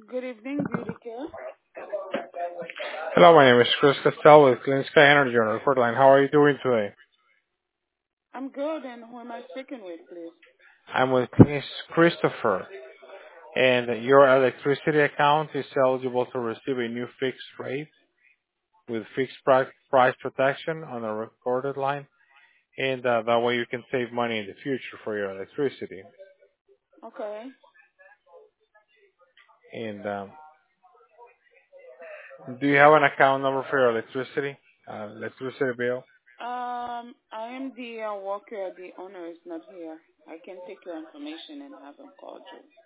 Good evening, Beauty Care. Hello, my name is Chris Castell with Clean Sky Energy on the record line. How are you doing today? I'm good, and who am I speaking with, please? I'm with Christopher, and your electricity account is eligible to receive a new fixed rate with fixed price protection on a recorded line, and that way you can save money in the future for your electricity. Okay. And do you have an account number for your electricity bill? I am the worker. The owner is not here. I can take your information and have him call you.